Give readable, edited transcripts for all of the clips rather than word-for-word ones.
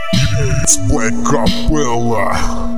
Black Capella.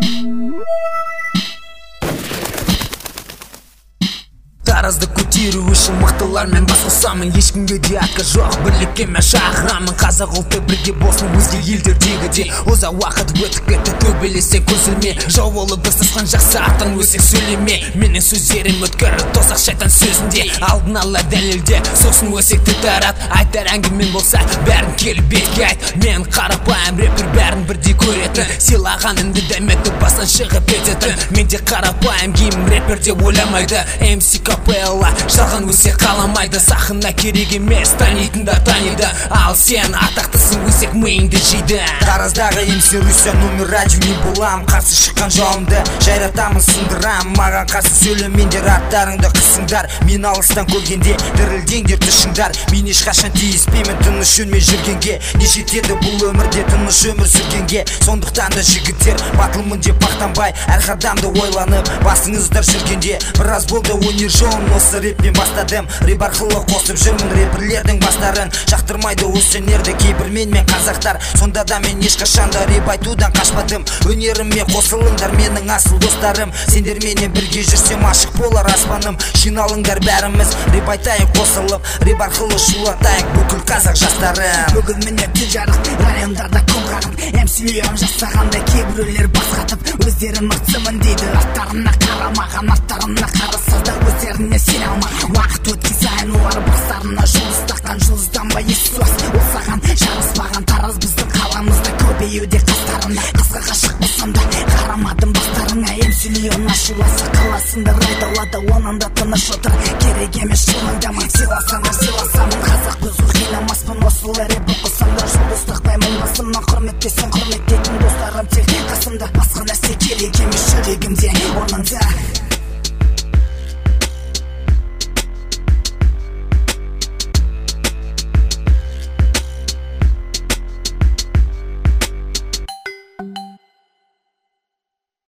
Таразды көтеру үшін мықтылармен басқосамын, ешкімге де ақы жоқ, бірлікке мен шақырамын. Қазақ ұлты бірге болсын өзге елдердегідей. Ұзақ уақыт өтіп кетті, төбелесек көзілме, жау болып достасқан жақсы артан өсек сөйлеме. Менің сөздерім өткір, тозақ шайтан сөзінде, алдын ала дәлелде, сосын өсекті тарат. Айтар әңгімен болса, бәрін келіп бетке айт. Мен қарапайым рэпер, бәрін бірдей көретін, сыйлаған үнді дәметіп бастан шығып кететін. Мен де қарапайым гейм рэпер деп ойламайды. MC Capella жалған өсек қаламайды, сахына керек емес, танитындар таниды. Ал сен атақтысың, өсек миыңды жейді. Тараздағы MC Руся номер один не болам, қарсы шыққан жауымды жайратамын, сындырам. Маған қарсы сөйлемеңдер, аттарыңды қысыңдар. Мен алыстан көргенде дірілдеңдер тұшыңдар. Мен ешқашан тиіспеймін тыныш жөнмен жүргенге, не жетеді бұл өмірде тыныш өмір сүргенге. Сондықтан да жігіттер батылмын деп мақтанбай, әр қадамды ойланып басыңыздар жүргенде. Біраз болды өнер жолын, осы рэппен бастадым. Рэп арқылы қосып жүрмін рэперлердің бастарын, жақтырмайды осы өнерді кейбір мен қазақтар. Сонда да мен ешқашанда рэп айтудан қашпадым. Өнеріме қосылыңдар менің асыл достарым, сендерменен бірге жүрсем ашық болар аспаным. Жиналыңдар бәріміз рэп айтайық қосылып, рэп арқылы шулатайық бүкіл қазақ жастарын. Бүгін міне тіл жарық, райондарда күн қағып, MC-лерім жасағанда кейбіреулер бас қатып, өздері мықтымын дейді. Аттарына қарамаған, аттарына қарасызда өздеріне сене алмаған. Уақыт өткен сайын олар бастарына жұлдыз таққан, жұлдызданбай естуас ол саған жараспаған. Тараз біздің қаламызда көбеюде қастарында, қызға ғашық болсам да қарамадым бастарыңа. MC-лерім ашуласа қаласында райдалады, онан да тыныш отыр, керек емес шылыңдамын. Сыйласаңдар сыйласамын, қазақ өзі қиламаспын. Осылай рэп оқысамдар жұлдыз тақпаймын басымнан. Құрметтесең құрметтейтін достарым тек қасымда, басқа нәрсе керек емес жүрегімде орнында.